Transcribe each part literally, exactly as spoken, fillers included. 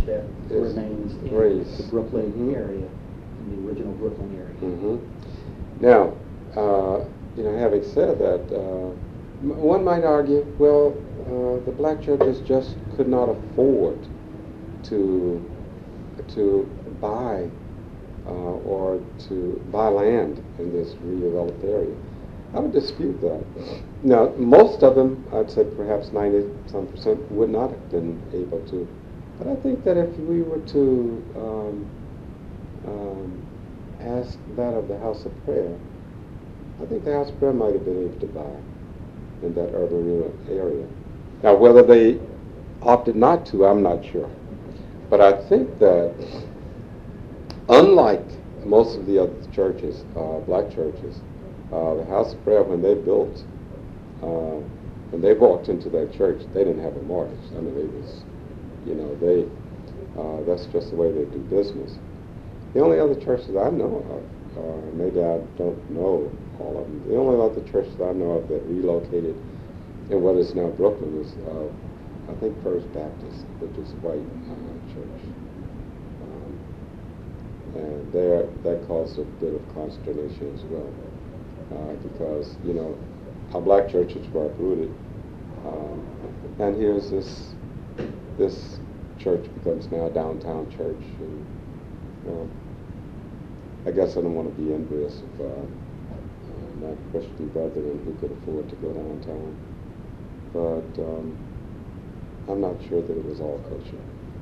that Is remains in Grace. the Brooklyn Mhm. area, in the original Brooklyn area. Mm-hmm. Now, uh, you know, having said that, uh, m- one might argue, well, uh, the black churches just could not afford to to buy uh, or to buy land in this redeveloped area. I would dispute that. Now, most of them, I'd say perhaps ninety some percent, would not have been able to. But I think that if we were to um, um, ask that of the House of Prayer, I think the House of Prayer might have been able to buy in that urban rural area. Now, whether they opted not to, I'm not sure. But I think that, unlike most of the other churches, uh, black churches, uh, the House of Prayer, when they built, uh, when they walked into that church, they didn't have a mortgage. I mean, it was, you know, they, uh, that's just the way they do business. The only other churches I know of, uh, maybe I don't know all of them, the only other churches I know of that relocated in what is now Brooklyn is, uh, I think, First Baptist, which is a white uh, church. Um, and there, that caused a bit of consternation as well, uh, because, you know, our black churches were uprooted. Um, and here's this, this church becomes now a downtown church. And, well, I guess I don't want to be envious of uh, uh, my Christian brethren who could afford to go downtown. But um, I'm not sure that it was all kosher.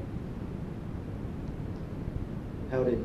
How did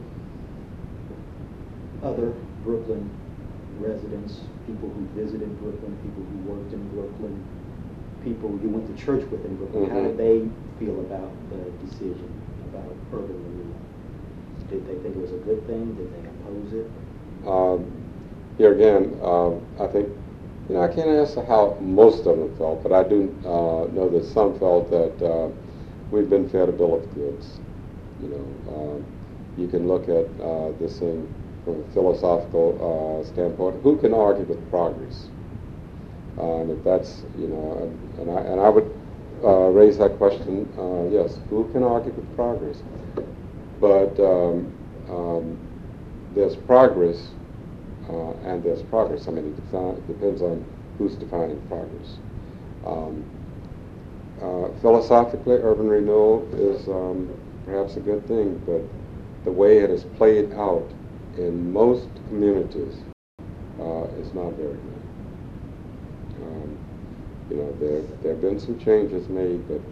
other Brooklyn residents, people who visited Brooklyn, people who worked in Brooklyn, people you went to church with in Brooklyn, mm-hmm. how did they feel about the decision about urban renewal? Did they think it was a good thing? Did they oppose it? Um, here again, um, I think, you know, I can't answer how most of them felt, but I do uh, know that some felt that uh, we've been fed a bill of goods. You know, um, you can look at uh, this thing from a philosophical uh, standpoint. Who can argue with progress? Uh, and if that's, you know, and I, and I would uh, raise that question, uh, yes, who can argue with progress? But um, um, there's progress, uh, and there's progress. I mean, it defi- depends on who's defining progress. Um, uh, philosophically, urban renewal is um, perhaps a good thing, but the way it is played out in most communities uh, is not very good. Um, you know, there there have been some changes made, but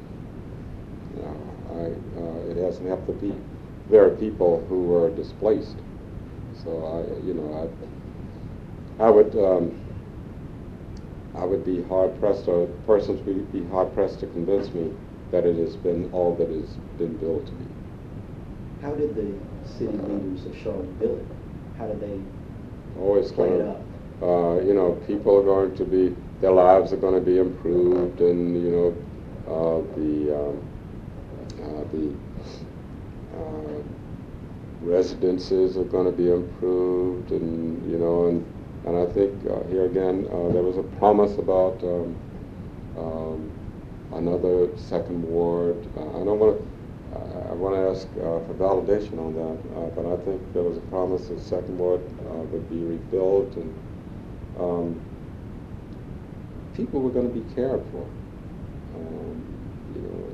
uh, I, uh, it hasn't helped the pe- very people who were displaced. So I, you know, I, I would, um, I would be hard pressed, or persons would be hard pressed to convince me that it has been all that has been billed to be. How did the city leaders of Charlotte bill it? How did they Always play going it up? Uh, you know, people are going to be, their lives are going to be improved, and you know, uh, the um, uh, the uh, residences are going to be improved, and you know, and and I think uh, here again uh, there was a promise about um, um, another second ward. Uh, I don't want to. I want to ask uh, for validation on that, uh, but I think there was a promise that second ward uh, would be rebuilt, and um, people were going to be cared for. Um, you know,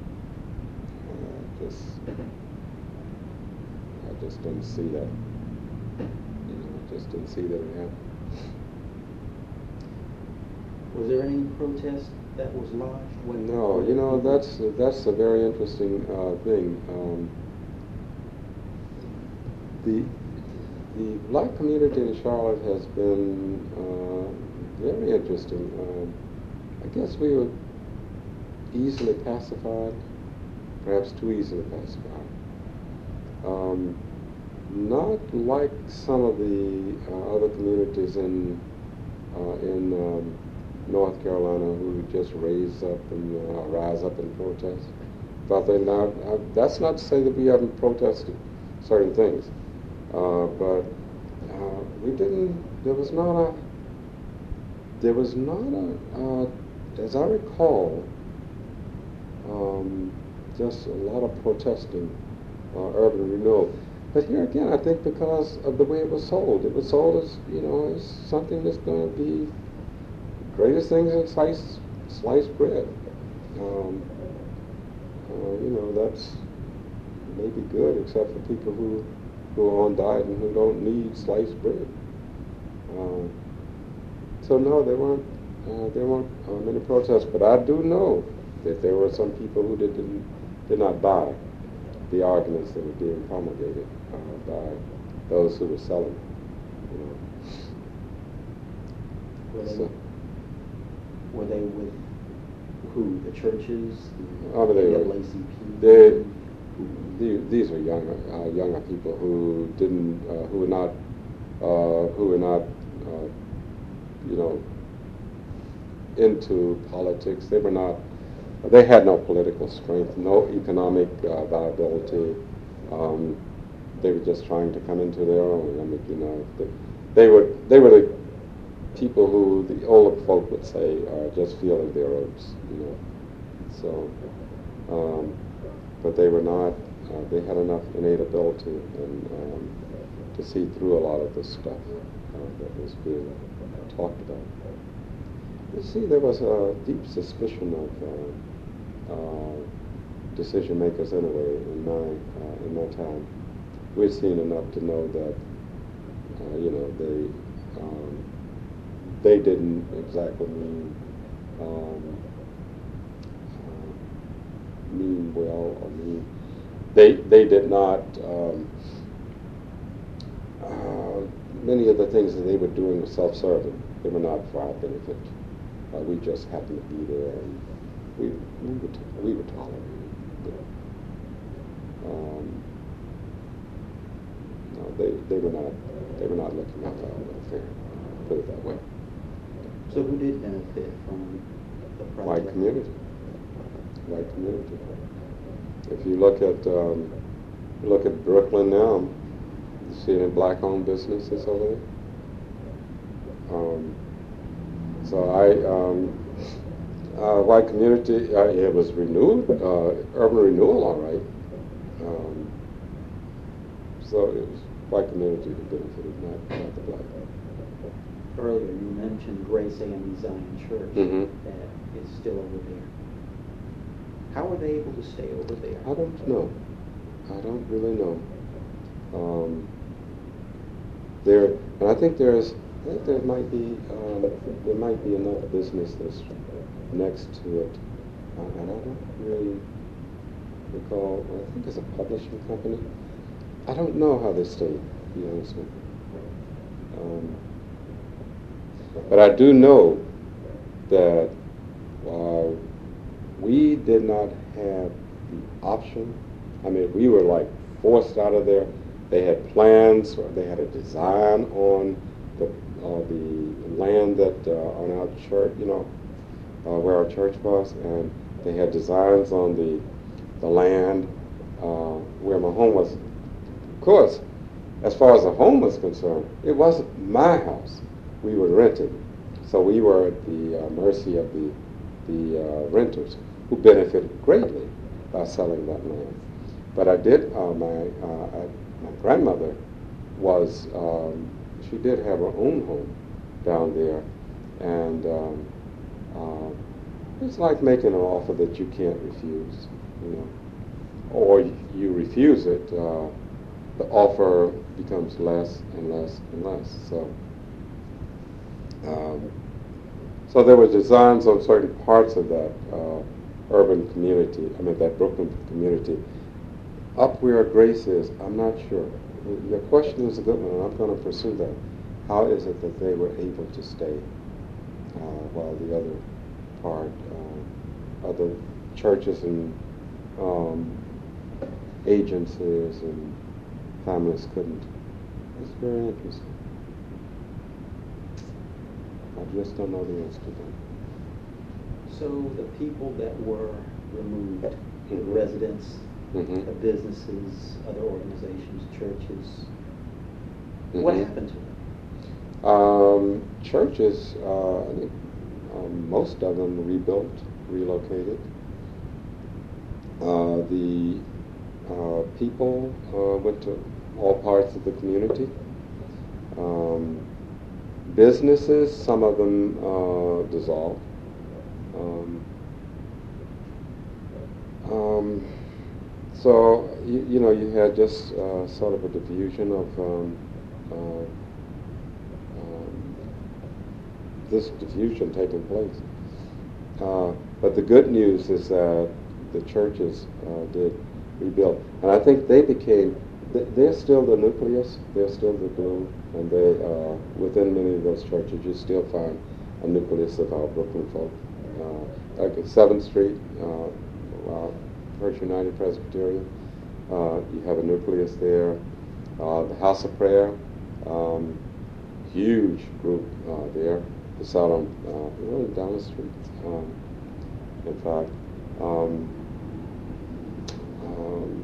uh, just I just didn't see that. You know, I just didn't see that it happened. Was there any protest that was lodged? When No, you know, that's that's a very interesting uh, thing. Um, the the black community in Charlotte has been uh, very interesting. Um, I guess we were easily pacified, perhaps too easily pacified. Um, not like some of the uh, other communities in uh, in um, North Carolina who just raise up and uh, rise up in protest. But they not, uh, that's not to say that we haven't protested certain things, uh, but uh, we didn't. There was not a. There was not a. Uh, as I recall, um, just a lot of protesting uh, urban renewal. But here again, I think because of the way it was sold, it was sold as, you know, as something that's going to be the greatest things in sliced, sliced bread. Um, uh, you know, that's maybe good, except for people who, who are on diet and who don't need sliced bread. Uh, so no, there weren't uh, there weren't uh, many protests, but I do know that there were some people who did, didn't did not buy the arguments that were being promulgated uh, by those who were selling. You know. Were they, So, were they with who? The churches? The oh, they were. N double A C P? They, these, these are younger uh, younger people who didn't uh, who were not uh, who were not uh, you know into politics. They were not. They had no political strength, no economic uh, viability. Um, they were just trying to come into their own. I mean, you know, they, they were they were the people who the older folk would say are just feeling their oats, you know. So, um, but they were not. Uh, they had enough innate ability and um, to see through a lot of the stuff uh, that was being talked about. You see, there was a deep suspicion of uh, uh, decision makers anyway in my uh, in my time. We'd seen enough to know that uh, you know they um, they didn't exactly mean um, uh, mean well or mean. They they did not. Um, uh, many of the things that they were doing were self-serving. They were not for our benefit. Uh, we just happened to be there, and we we were t- we were tolerated. You know. um, no, they they were not they were not looking out for our welfare. Put it that way. So who did benefit from the project? White community. White community. If you look at um, look at Brooklyn now, you see any black-owned businesses over there. Um, So I, um, uh, white community, uh, it was renewed, uh, urban renewal, all right. Um, so it was white community who benefited, not, not the black. Earlier you mentioned Grace A M E Zion Church Mhm. that is still over there. How were they able to stay over there? I don't know. I don't really know. Um, there, and I think there's. I think there might be um, there might be another business that's next to it, uh, and I don't really recall. I think it's a publishing company. I don't know how they stayed, to be honest with you. Um, but I do know that uh, we did not have the option. I mean, we were like forced out of there. They had plans, or they had a design on the uh, the land that uh, on our church, you know, uh, where our church was, and they had designs on the the land uh, where my home was. Of course, as far as the home was concerned, it wasn't my house. We were renting, so we were at the uh, mercy of the the uh, renters, who benefited greatly by selling that land. But I did. Uh, my uh, I, my grandmother was. Um, She did have her own home down there, and um, uh, it's like making an offer that you can't refuse, you know. Or you refuse it, uh, the offer becomes less and less and less. So, um, so there were designs on certain parts of that uh, urban community. I mean, that Brooklyn community. Up where Grace is, I'm not sure. Your question is a good one, and I'm going to pursue that. How is it that they were able to stay uh, while the other part, uh, other churches and um, agencies and families couldn't? It's very interesting. I just don't know the answer to that. So the people that were removed, the Mhm. residents, Mhm. the businesses, other organizations, churches, Mhm. what happened to them? Um, churches, uh, I think um, most of them rebuilt, relocated. Uh, the uh, people uh, went to all parts of the community. Um, businesses, some of them uh, dissolved. Um, um, so, you, you know, you had just uh, sort of a diffusion of um, uh, um, this diffusion taking place. Uh, but the good news is that the churches uh, did rebuild. And I think they became, they're still the nucleus, they're still the glue, and they, uh, within many of those churches, you still find a nucleus of our Brooklyn folk. Uh, like at seventh Street, uh, uh, First United Presbyterian, uh, you have a nucleus there. Uh, the House of Prayer, um, huge group uh, there. It's out on, uh, really down the street, um, in fact. Um, um,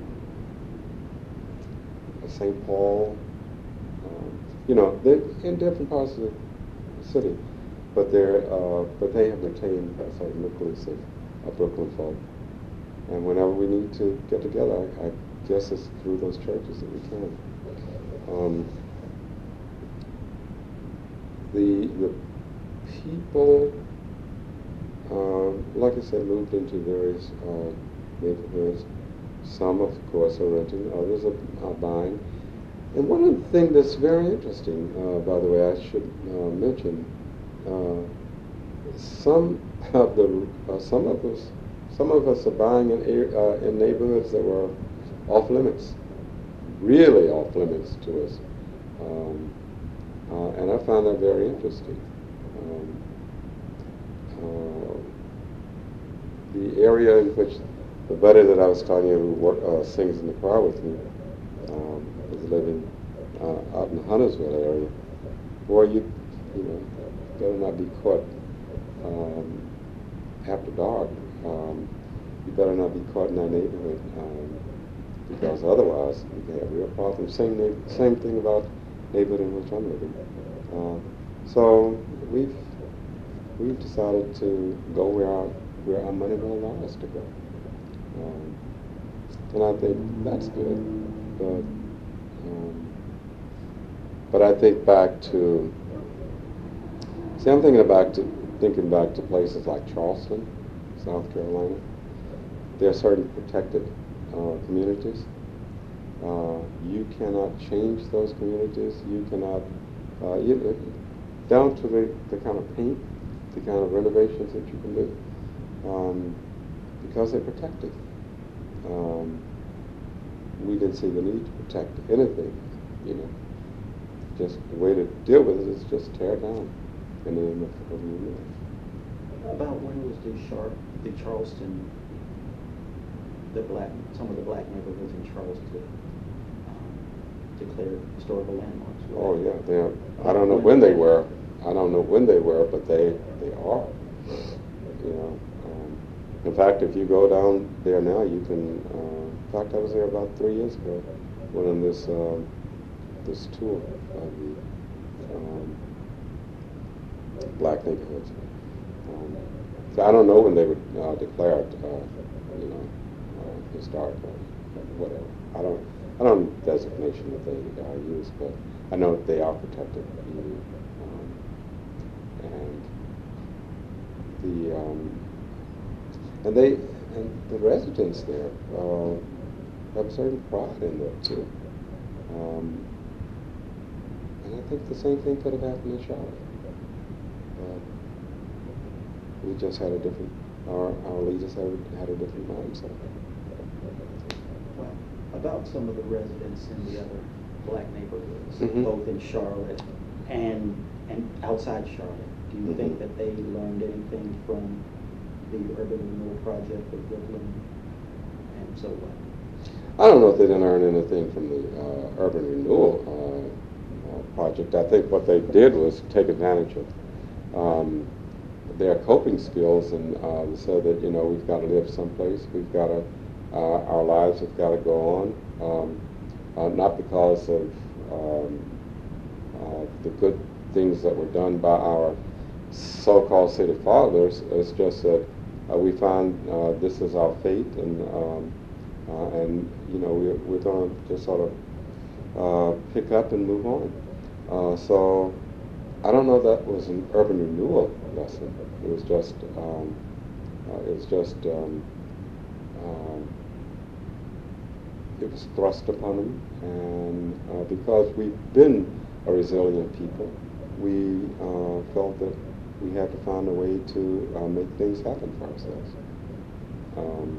Saint Paul, um, you know, they're in different parts of the city, but they're, uh, but they have retained a certain nucleus of, of Brooklyn folk. And whenever we need to get together, I, I guess it's through those churches that we can. Um, the the people, uh, like I said, moved into various uh, neighborhoods. Some, of course, are renting, others are, are buying. And one of the things that's very interesting, uh, by the way, I should uh, mention, uh, some of the uh, some of us some of us are buying in uh, in neighborhoods that were off limits, really off limits to us, um, uh, and I found that very interesting. Um, uh, the area in which the buddy that I was telling you who work, uh, sings in the choir with me um, is living uh, out in the Huntersville area. Boy, you you know better not be caught um, after dark. Um, you better not be caught in that neighborhood um, because otherwise you can have real problems. Same na- same thing about neighborhood in which I'm living. Uh, so we've we've decided to go where our where our money will allow us to go. Um, and I think that's good, but um, but I think back to see I'm thinking back to thinking back to places like Charleston, South Carolina. There are certain protected uh, communities. Uh, you cannot change those communities. You cannot uh, you, down to the, the kind of paint, the kind of renovations that you can do, um, because they're protected. Um, we didn't see the need to protect anything, you know. Just the way to deal with it is just tear it down in the name of, of you. About when was the Char the Charleston, the black, some of the black neighborhoods in Charleston um, declared historical landmarks? Oh yeah, they are. I don't know when they were. I don't know when they were, but they they are. You know. In fact, if you go down there now, you can. Uh, in fact, I was there about three years ago, went on this um, this tour of the um, black neighborhoods. Um, so I don't know when they were uh, declared, uh, you know, uh, historic or whatever. I don't. I don't know the designation that they uh, use, but I know they are protected. Um, and the. Um, And they, and the residents there uh, have a certain pride in that too. Um, and I think the same thing could have happened in Charlotte. Uh, we just had a different, our, our leaders had, had a different mindset. Well, about some of the residents in the other black neighborhoods, mm-hmm. both in Charlotte and and outside Charlotte, do you mm-hmm. think that they learned anything from the Urban Renewal Project of Brooklyn, and so what? I don't know if they didn't learn anything from the uh, Urban Renewal uh, uh, Project. I think what they did was take advantage of um, their coping skills and uh, said that, you know, we've got to live someplace, we've got to, uh, our lives have got to go on, um, uh, not because of um, uh, the good things that were done by our so-called city fathers. It's just that uh, we find uh, this is our fate, and um, uh, and you know we're we're going to just sort of uh, pick up and move on. Uh, so I don't know that was an urban renewal lesson. It was just um, uh, it was just um, um, it was thrust upon them, and uh, because we've been a resilient people, we uh, felt that we had to find a way to uh, make things happen for ourselves. Um,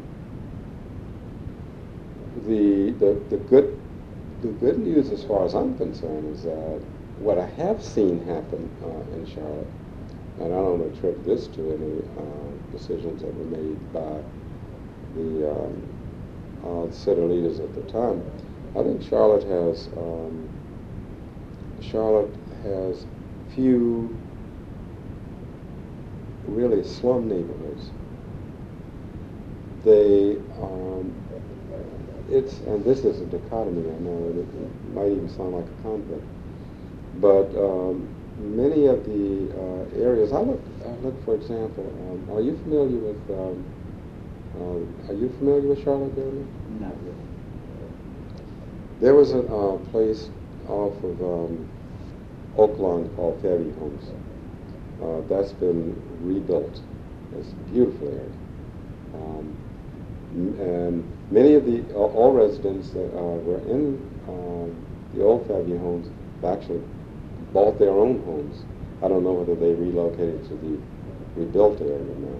the, the the good the good news, as far as I'm concerned, is that what I have seen happen uh, in Charlotte, and I don't attribute this to any uh, decisions that were made by the um, uh, city leaders at the time. I think Charlotte has um, Charlotte has few really slum neighborhoods. They um, it's and this is a dichotomy. I know, and it, it might even sound like a conflict, but um, many of the uh, areas I look I look for example. Um, are you familiar with um, uh, Are you familiar with Charlotte, Jeremy? Not really. There was a uh, place off of um, Oak Lawn called Fairview Homes. Uh, that's been rebuilt. It's a beautiful area. Um, m- and many of the, all, all residents that uh, were in um, the old Fairview Homes actually bought their own homes. I don't know whether they relocated to the rebuilt area now.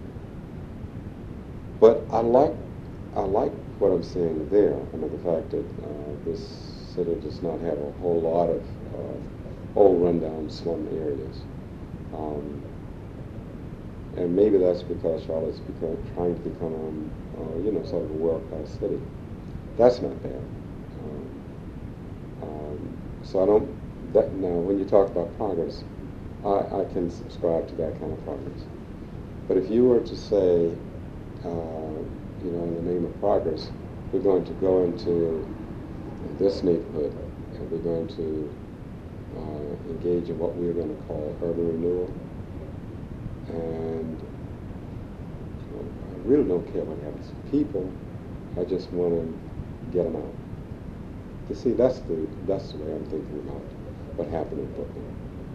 But I like, I like what I'm seeing there. I mean, the fact that uh, this city does not have a whole lot of uh, old rundown slum areas. Um, and maybe that's because Charlotte's become, trying to become, um, uh, you know, sort of a world-class city. That's not bad. Um, um, so I don't, that, now when you talk about progress, I, I can subscribe to that kind of progress. But if you were to say, uh, you know, in the name of progress, we're going to go into this neighborhood and we're going to uh, engage in what we're going to call urban renewal. And you know, I really don't care what happens to people. I just want to get them out. You see, that's the that's the way I'm thinking about what happened in Brooklyn.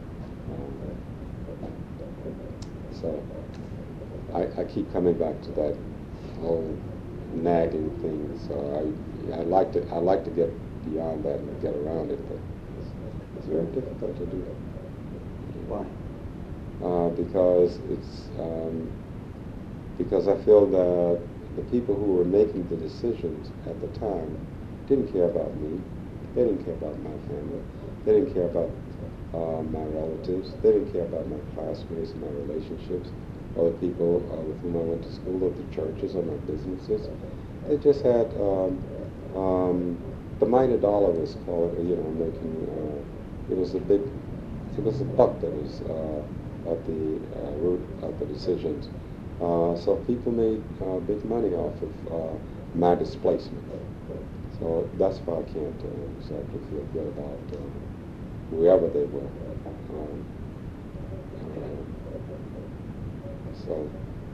Um, so I, I keep coming back to that whole nagging thing. So I I like to I like to get beyond that and get around it, but it's, it's very difficult to do. Why? Uh, because it's um, because I feel that the people who were making the decisions at the time didn't care about me. They didn't care about my family. They didn't care about uh, my relatives. They didn't care about my classmates and my relationships, or the people uh, with whom I went to school, or the churches, or my businesses. They just had um, um, the mighty dollar was called, you know, making. Uh, it was a big. It was a buck that was uh, at the uh, root of the decisions. Uh, so people made uh, big money off of uh, my displacement. So that's why I can't uh, exactly feel good about uh, whoever they were. Um, uh, so,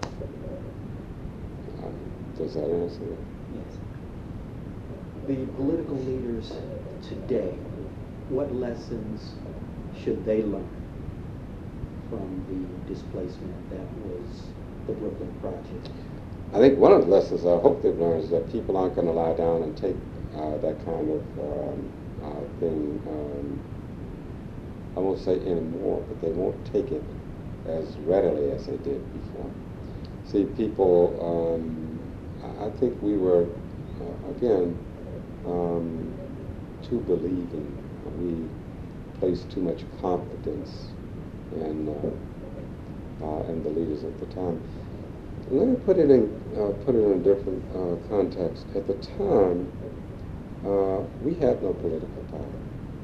uh, does that answer it? Yes. The political leaders today, what lessons should they learn from the displacement that was the Brooklyn Project? I think one of the lessons I hope they've learned is that people aren't going to lie down and take uh, that kind of um, uh, thing, um, I won't say anymore, but they won't take it as readily as they did before. See, people, um, I think we were, uh, again, um, too believing. We placed too much confidence in, uh, uh, in the leaders at the time. Let me put it in uh, put it in a different uh, context. At the time, uh, we had no political power,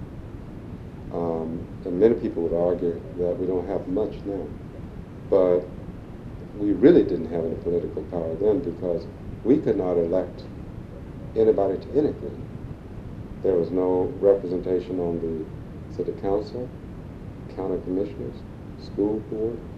um, and many people would argue that we don't have much now. But we really didn't have any political power then because we could not elect anybody to anything. There was no representation on the city council, county commissioners, school board,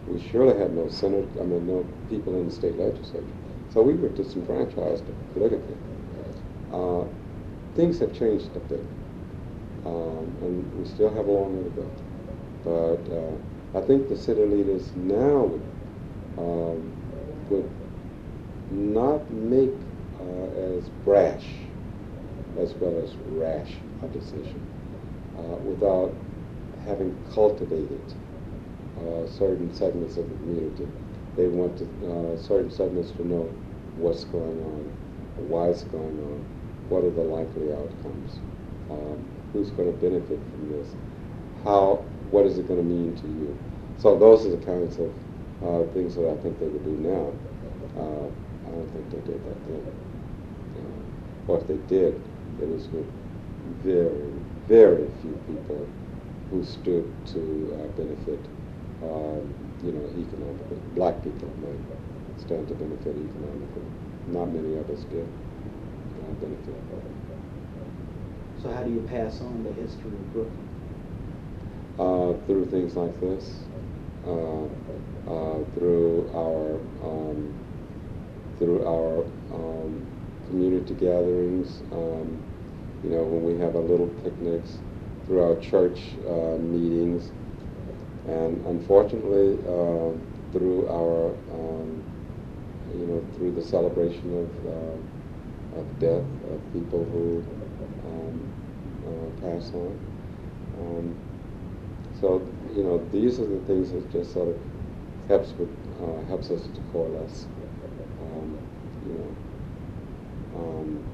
we surely had no senate, I mean, no people in the state legislature. So we were disenfranchised politically. Uh, things have changed a bit, um, and we still have a long way to go. But uh, I think the city leaders now um, would not make uh, as brash as well as rash a decision uh, without having cultivated uh, certain segments of the community. They want to, uh, certain segments to know what's going on, why it's going on, what are the likely outcomes, um, who's going to benefit from this, how, what is it going to mean to you. So those are the kinds of uh, things that I think they would do now. Uh, I don't think they did that then. Uh, or if they did, it was with very, very few people who stood to uh, benefit, um, you know, economically. Black people might stand to benefit economically. Not many of us did uh, benefit. So how do you pass on the history of Brooklyn? Uh, through things like this, uh, uh, through our um, through our um, community gatherings, um, you know, when we have our little picnics, through our church uh, meetings, and unfortunately uh, through our, um, you know, through the celebration of uh, of death of people who um, uh, pass on. Um, so, you know, these are the things that just sort of helps with uh, helps us to coalesce. Um, you know. Um,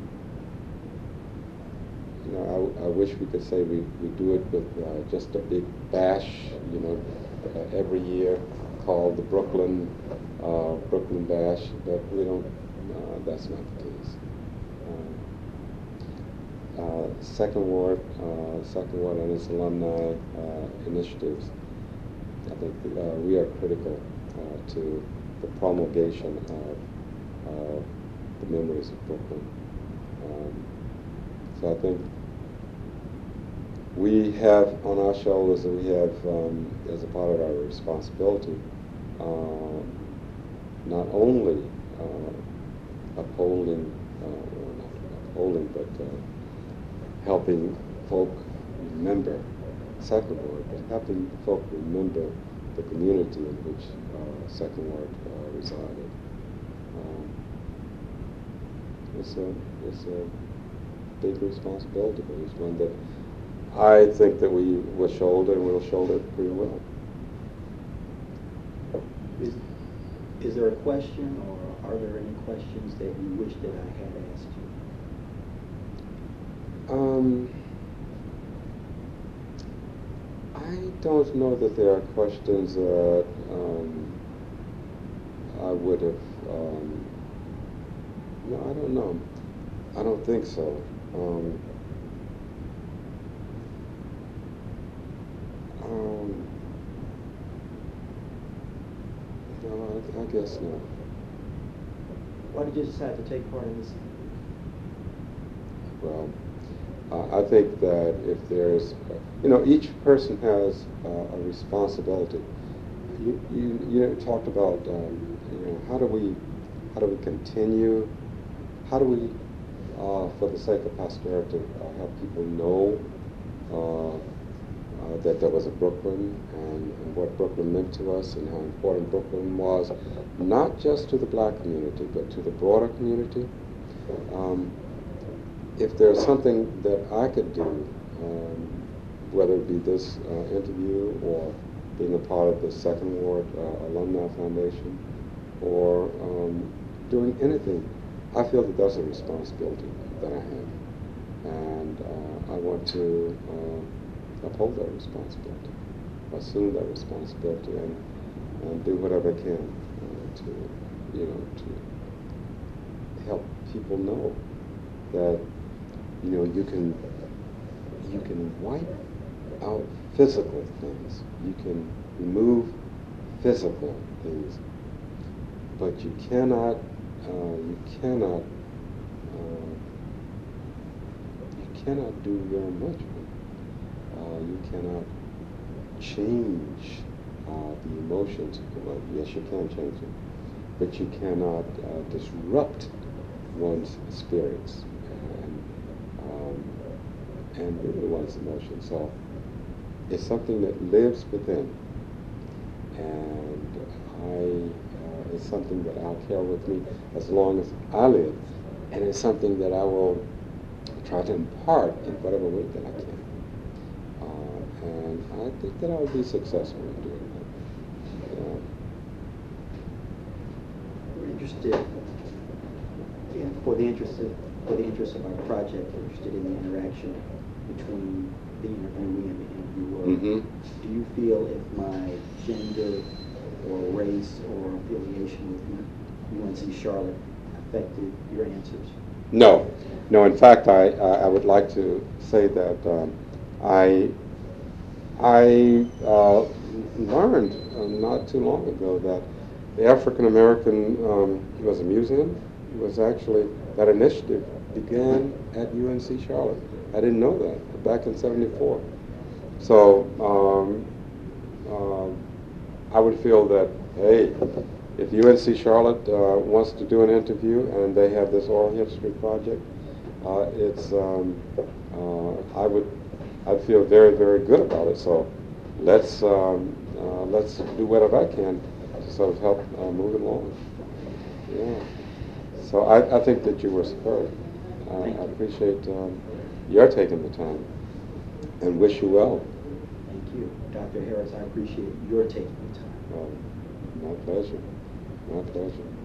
You know, I, I wish we could say we, we do it with uh, just a big bash, you know, uh, every year called the Brooklyn uh, Brooklyn Bash, but we don't. Uh, that's not the case. Uh, uh, Second Ward, uh, Second Ward, and its alumni uh, initiatives. I think uh, we are critical uh, to the promulgation of uh, the memories of Brooklyn. Um, So I think we have on our shoulders that we have, um, as a part of our responsibility, uh, not only uh, upholding, uh, well, not upholding, but uh, helping folk remember Second Ward, but helping folk remember the community in which uh, Second Ward uh, resided. Um, it's a, it's a big responsibility, but it's one that I think that we will shoulder and we'll shoulder it pretty well. Is, is there a question, or are there any questions that you wish that I had asked you? Um, I don't know that there are questions that um, I would have, um, no, I don't know. I don't think so. Um, um, no, I, I guess not. Why did you decide to take part in this? Well, uh, I think that if there's, uh, you know, each person has uh, a responsibility. You, you, you talked about, um, you know, how do we, how do we continue? How do we, uh, for the sake of posterity, uh, help people know uh, uh, that there was a Brooklyn and, and what Brooklyn meant to us and how important Brooklyn was, not just to the black community, but to the broader community. Um, if there's something that I could do, um, whether it be this uh, interview or being a part of the Second Ward uh, Alumni Foundation or um, doing anything, I feel that that's a responsibility that I have, and uh, I want to uh, uphold that responsibility, assume that responsibility, and, and do whatever I can uh, to, you know, to help people know that, you know, you can you can wipe out physical things, you can remove physical things, but you cannot. Uh, you cannot uh, you cannot do very much. Uh, you cannot change uh, the emotions. Well, yes, you can change them, but you cannot uh, disrupt one's spirits and um, and really one's emotions. So it's something that lives within, and I uh, it's something that I'll carry with me as long as I live, and it's something that I will try to impart in whatever way that I can. Uh, and I think that I'll be successful in doing that. Yeah. We're interested, in, for the interest of, for the interest of our project, we're interested in the interaction between the interviewee and the interviewer. Mm-hmm. Do you feel if my gender or race or affiliation with U N C Charlotte affected your answers? No, no. In fact, I I would like to say that um, I I uh, learned uh, not too long ago that the African American um, was a museum. Was actually that initiative began at U N C Charlotte. I didn't know that back in seventy-four. So um, uh, I would feel that, hey, if U N C Charlotte uh, wants to do an interview and they have this oral history project, uh, it's um, uh, I would I feel very very good about it. So let's um, uh, let's do whatever I can to sort of help uh, move it along. Yeah. So I, I think that you were superb. Uh, I appreciate um, your taking the time and wish you well. Thank you. Doctor Harris, I appreciate your taking the time. Uh, my pleasure. My pleasure.